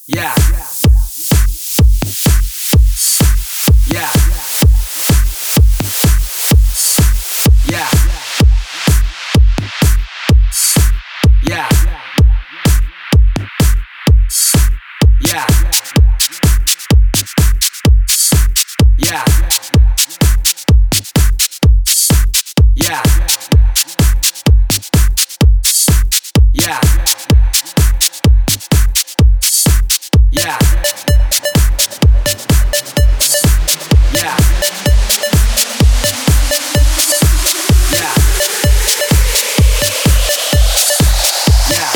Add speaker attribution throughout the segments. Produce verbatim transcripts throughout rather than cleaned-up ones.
Speaker 1: Yeah. Yeah. Yeah. Yeah. Yeah. Yeah. Yeah. Yeah. Yeah. Yeah. Yeah. Yeah.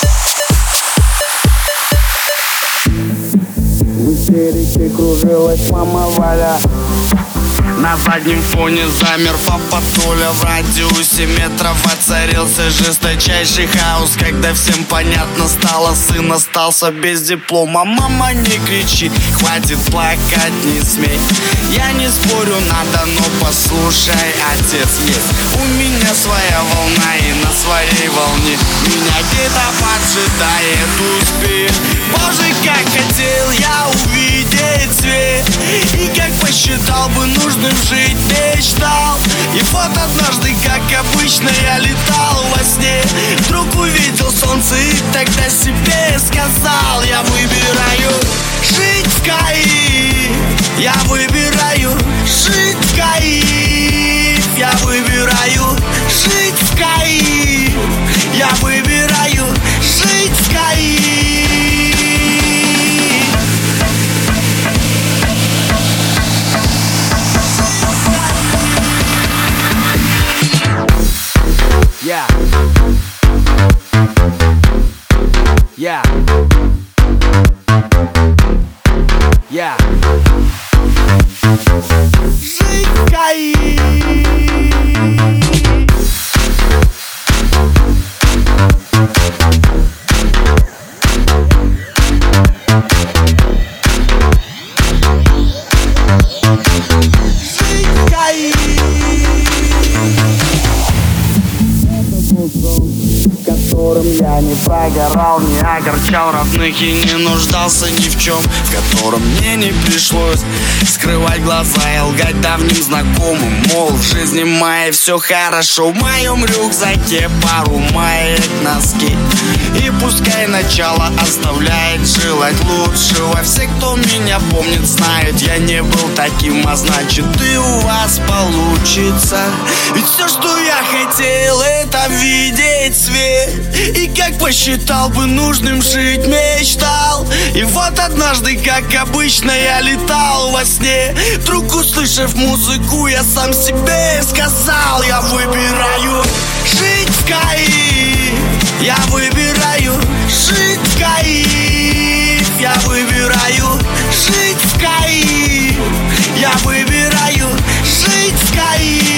Speaker 2: В истерике кружилась мама Валя.
Speaker 3: На заднем фоне замер папа Толя. В радиусе метров воцарился жесточайший хаос, когда всем понятно стало: сын остался без диплома. Мама, не кричи, хватит плакать, не смей. Я не спорю, надо, но послушай, отец есть. У меня своя волна, и на своей волне меня где-то поджидает успех. Боже, как хотел я увидеть свет, и как посчитал бы нужным жить, мечтал. И вот однажды, как обычно, я летал во сне, вдруг увидел солнце и тогда себе сказал: я выбираю жить в Каире, я выбираю жить в Каире, я выбираю жить в Каире, я выбираю жить в Каире.
Speaker 1: Yeah. Yeah. Yeah.
Speaker 3: Жить в Каире. Жить в Каире.
Speaker 2: В котором я не прогорал, не огорчал родных
Speaker 3: И не нуждался ни в чем, в котором мне не пришлось скрывать глаза и лгать давним знакомым, мол, в жизни моей все хорошо. В моем рюкзаке пару маек, носки, и пускай начало оставляет желать лучшего. Все, кто меня помнит, знают, я не был таким, а значит, и у вас получится. Ведь все, что я хотел, это видеть свет, и как посчитал бы нужным жить, мечтал. И вот однажды, как обычно, я летал во сне, вдруг услышав музыку, я сам себе сказал: я выбираю жить в Каире, я выбираю жить в Каире, я выбираю жить в Каире, я выбираю жить в Каире.